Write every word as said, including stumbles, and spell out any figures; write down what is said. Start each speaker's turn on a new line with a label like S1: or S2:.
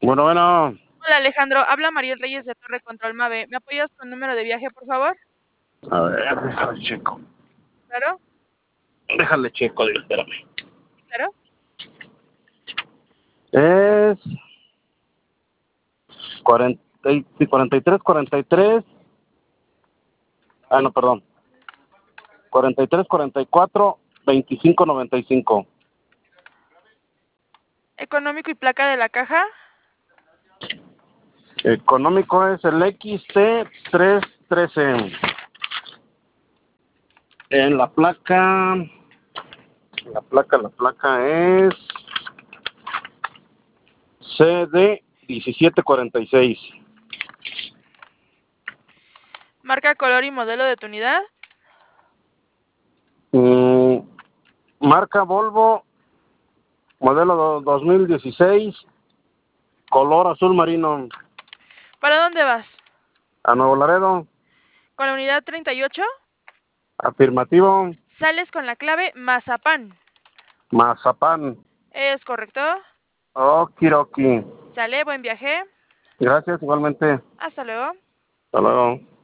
S1: Bueno, bueno.
S2: Hola Alejandro, habla Mariel Reyes de Torre Control Mave. ¿Me apoyas con número de viaje, por favor?
S1: A ver, déjale checo.
S2: ¿Claro?
S1: Déjale checo, digo, espérame.
S2: ¿Claro?
S1: Es cuarenta, sí, cuarenta y tres, cuarenta y tres. Ah, no, perdón. cuarenta y tres, cuarenta y cuatro, veinticinco, noventa y cinco.
S2: ¿Económico y placa de la caja?
S1: Económico es el X T trescientos trece. En la placa, la placa, la placa es C D diecisiete cuarenta y seis.
S2: ¿Marca, color y modelo de tu unidad?
S1: Mm, marca Volvo, modelo dos mil dieciséis, color azul marino.
S2: ¿Para dónde vas?
S1: A Nuevo Laredo.
S2: ¿Con la unidad treinta y ocho?
S1: Afirmativo.
S2: Sales con la clave Mazapán.
S1: Mazapán.
S2: ¿Es correcto?
S1: Okiroki.
S2: Sale, buen viaje.
S1: Gracias, igualmente.
S2: Hasta luego.
S1: Hasta luego.